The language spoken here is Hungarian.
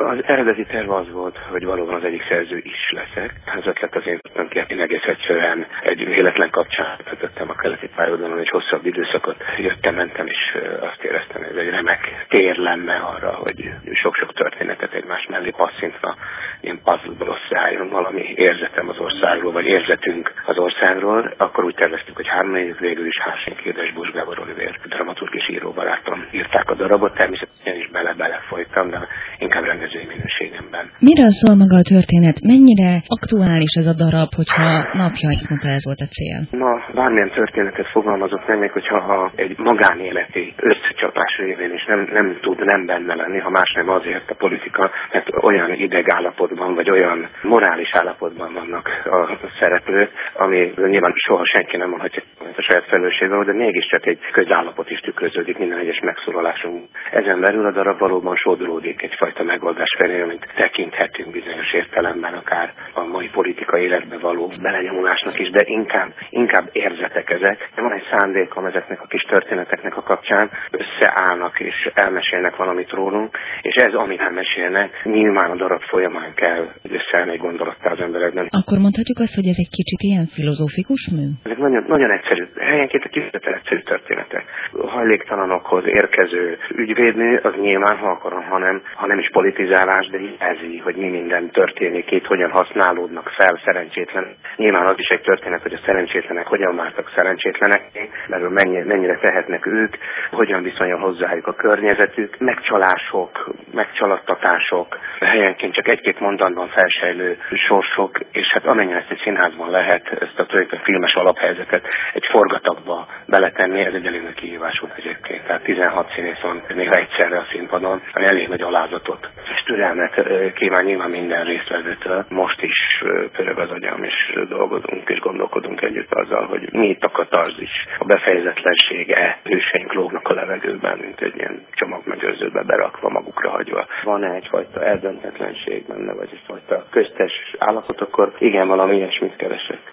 Az eredeti terv az volt, hogy valóban az egyik szerző is leszek. Az ötlet az én egész egyszerűen egy véletlen kapcsán töltöttem a keleti pályaudvaron, egy hosszabb időszakot jöttem-mentem, és azt éreztem, hogy ez egy remek tér lenne arra, hogy sok-sok történetet egymás mellé passzintva, ilyen puzzle-ból összeálljon valami érzetem az országról, vagy érzetünk az országról. Akkor úgy terveztük, hogy 3 év végül is Hársink Édes Bus Gábor Olivér dramaturg és íróbarátom írták a darabot. Természetesen is bele folytam, de inkább rendezői minőségemben. Miről szól maga a történet? Mennyire aktuális ez a darab, hogyha napjainkban mondta, ez volt a cél? Bármilyen történetet fogalmazok meg, még hogyha egy magánéleti összecsapás révén is nem tud nem benne lenni, ha más nem azért a politika, mert olyan idegállapotban, vagy olyan morális állapotban vannak a szereplők, ami nyilván soha senki nem mondhatja a saját felelősségben, de mégiscsak egy közállapot is tükröződik minden egyes megszólalásunk. Ezen belül a darab valóban sodródik egyfajta megoldás felé, amit tekinthetünk bizonyos értelemben akár a mai politikai életbe való belenyomulásnak is, de inkább érzetek ezek. Van egy szándékom ezeknek a kis történeteknek a kapcsán, összeállnak és elmesélnek valamit rólunk, és ez, amit elmesélnek, nyilván a darab folyamán kell összeállni egy gondolattá az emberekben. Akkor mondhatjuk azt, hogy ez egy kicsit ilyen filozófikus mű? Ezek nagyon egyszerű, helyenként kifejezetten egyszerű történetek. A hajléktalanokhoz érkező ügyvédnő az nyilván, ha akarom, ha nem is politizálás, de jelzi, hogy mi minden történik itt, hogyan használódnak fel szerencsétlen. Nyilván az is egy történet, hogy a szerencsétlenek hogyan váltak szerencsétlenek, mert mennyire tehetnek ők, hogyan viszonyul hozzájuk a környezetük, megcsalások, megcsalattatások, helyenként csak egy-két mondatban felsejlő sorsok, és hát amennyire ezt egy színházban lehet, ezt a tulajdonképpen filmes alaphelyzetet egy forgatagba beletenni, ez egy elég nagy kihívás volt egyébként. Tehát 16 színész van még egyszerre a színpadon, ami elég nagy alázatot és türelmet kíván nyilván minden résztvevőtől. Most is pörög az agyam, és dolgozunk és gondolkodunk együtt azzal, hogy mi itt a katarzis, a befejezetlensége, hőseink lógnak a levegőben, mint egy ilyen csomagmegőrzőbe berakva, magukra hagyva. Van egyfajta eldöntetlenség benne, vagy egyfajta köztes állapot, akkor igen, valami ilyesmit keresek.